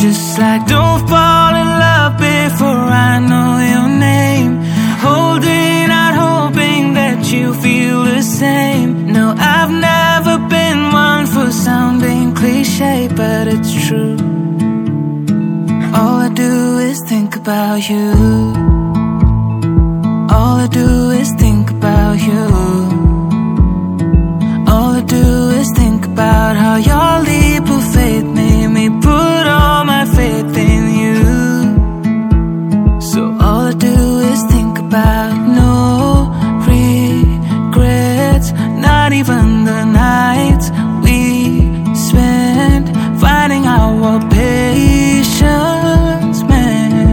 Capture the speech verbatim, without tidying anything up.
just like don't fall in love before I know your name. Holding out, hoping that you feel the same. No, I've never been one for sounding cliche, but it's true. All I do is think about you. All I do is think about you.